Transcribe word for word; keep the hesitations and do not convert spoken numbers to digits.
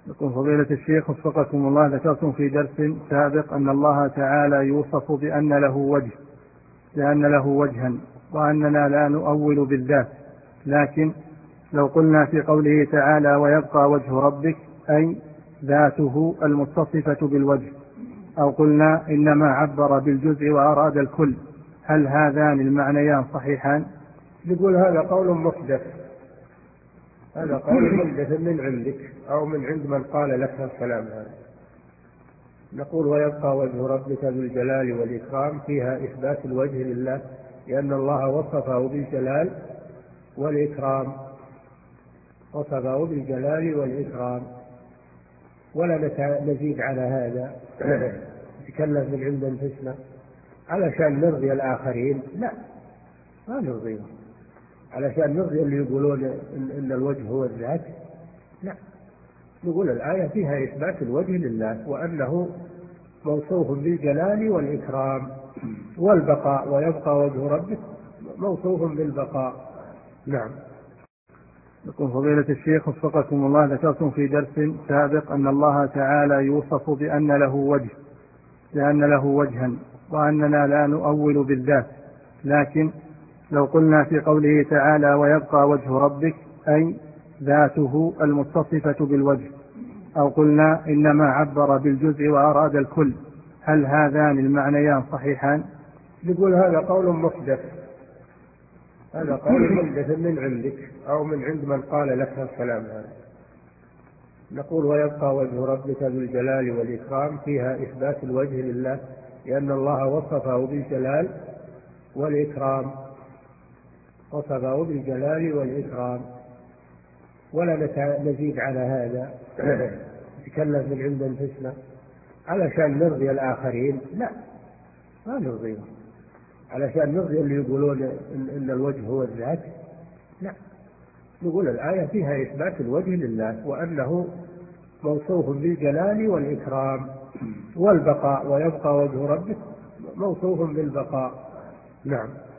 يقول فضيلة الشيخ وفقكم الله، ذكرتم في درس سابق أن الله تعالى يوصف بأن له وجه بأن له وجها وأننا لا نؤول بالذات، لكن لو قلنا في قوله تعالى ويبقى وجه ربك أي ذاته المتصفة بالوجه، أو قلنا إنما عبر بالجزء وأراد الكل، هل هذان المعنيان صحيحان؟ نقول هذا قول محدث، هذا قول محدث من عندك أو من عند من قال لك الكلام هذا. نقول ويبقى وجه ربك ذو الجلال والإكرام فيها إثبات الوجه لله، لأن الله وصفه بالجلال والإكرام، وصفه بالجلال والإكرام، ولا نزيد على هذا نتكلم من عند أنفسنا علشان نرضي الآخرين، لا ما نرضيهم، علشان نرضي اللي يقولون إن, إن الوجه هو الذات، لا، نقول الآية فيها إثبات الوجه لله وأنه موصوف بالجلال والإكرام والبقاء، ويبقى وجه ربك موصوف بالبقاء. نعم. يقول فضيلة الشيخ وفقكم الله، ذكرتم في درس سابق أن الله تعالى يوصف بأن له وجه بأن له وجها وأننا لا نؤول بالذات، لكن لو قلنا في قوله تعالى ويبقى وجه ربك أي ذاته المتصفة بالوجه، أو قلنا إنما عبر بالجزء وأراد الكل، هل هذان المعنيان صحيحان؟ نقول هذا قول محدث، هذا قول محدث من عندك أو من عند من قال لك الكلام هذا. نقول ويبقى وجه ربك ذو الجلال والإكرام فيها إثبات الوجه لله، لأن الله وصفه بالجلال والإكرام، وصفه بالجلال والإكرام، ولا نزيد على هذا نتكلم من عند أنفسنا علشان نرضي الآخرين، لا ما نرضيهم، علشان نرضي اللي يقولون إن, إن الوجه هو الذات، لا، نقول الآية فيها إثبات الوجه لله وأنه موصوف بالجلال والإكرام والبقاء، ويبقى وجه ربك موصوف بالبقاء. نعم.